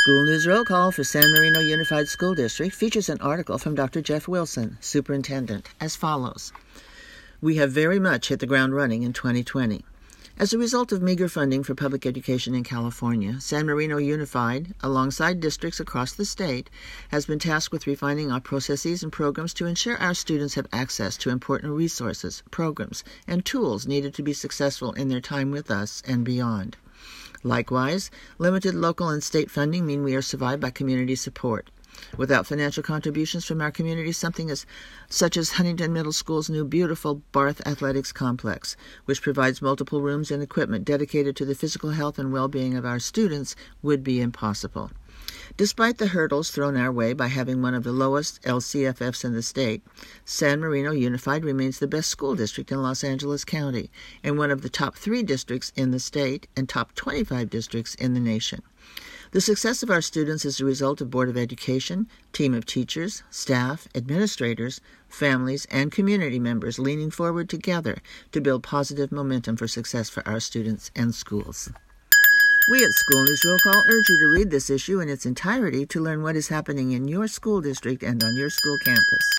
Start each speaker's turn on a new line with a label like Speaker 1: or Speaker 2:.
Speaker 1: School News Roll Call for San Marino Unified School District features an article from Dr. Jeff Wilson, Superintendent, as follows. We have very much hit the ground running in 2020. As a result of meager funding for public education in California, San Marino Unified, alongside districts across the state, has been tasked with refining our processes and programs to ensure our students have access to important resources, programs, and tools needed to be successful in their time with us and beyond. Likewise, limited local and state funding mean we are survived by community support. Without financial contributions from our community, such as Huntington Middle School's new beautiful Barth Athletics Complex, which provides multiple rooms and equipment dedicated to the physical health and well-being of our students, would be impossible. Despite the hurdles thrown our way by having one of the lowest LCFFs in the state, San Marino Unified remains the best school district in Los Angeles County and one of the top 3 districts in the state and top 25 districts in the nation. The success of our students is the result of Board of Education, team of teachers, staff, administrators, families, and community members leaning forward together to build positive momentum for success for our students and schools. We at School News Roll Call urge you to read this issue in its entirety to learn what is happening in your school district and on your school campus.